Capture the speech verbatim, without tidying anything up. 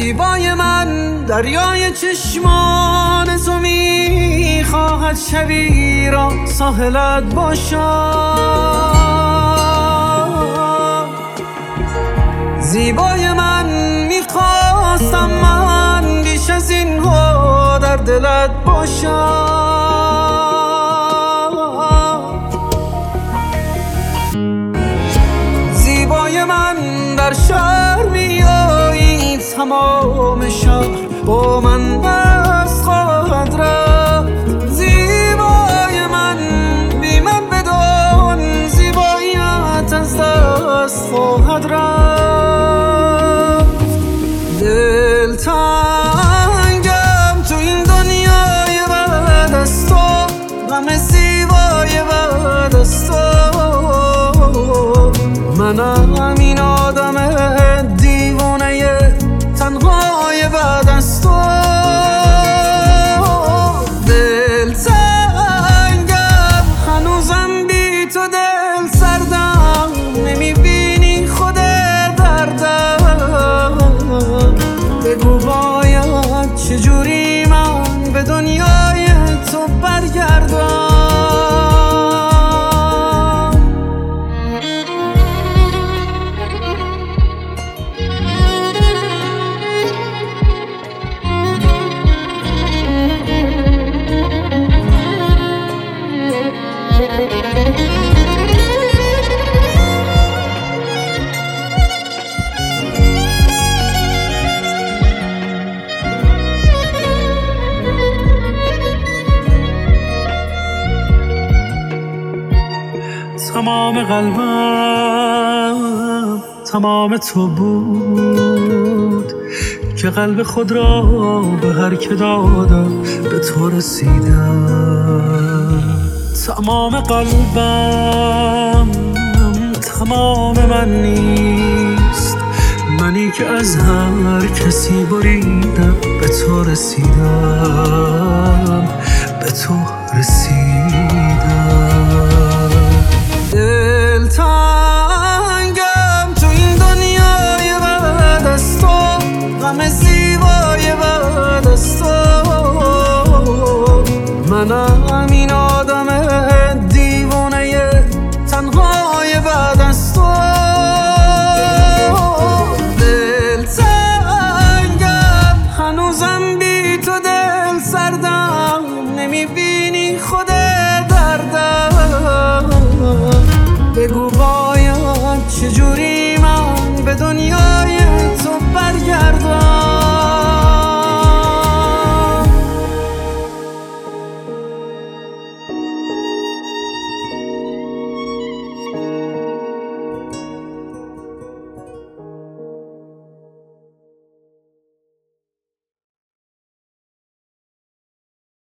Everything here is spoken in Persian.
زیبای من دریای چشمان تو میخواهد شبی را ساحلت باشم. زیبای من میخواستم من بیش از این ها در دلت باشم. زیبای من در شهر میایی، تمام شهر با من دست خواهد رفت. زیبای من بی من بدان زیباییت از دست خواهد رفت. دل تنگم تو این دنیای بعد از تو، غم زیبای بعد از تو. منم این آدم دیوانه تنهای بعد از تو. دل تنگم هنوزم بی تو دل سردم، نمیبینی خود دردم. بگو باید چجوری من به دنیای تو برگردم. تمام قلبم تمام تو بود که قلب خود را به هر که دادم به تو رسیدم. تمام قلبم تمام من نیست، منی که از هر کسی بریدم به تو رسیدم، به تو رسیدم. دل تنگم تو این دنیای بعد از تو، غم زیبای بعد از تو. منم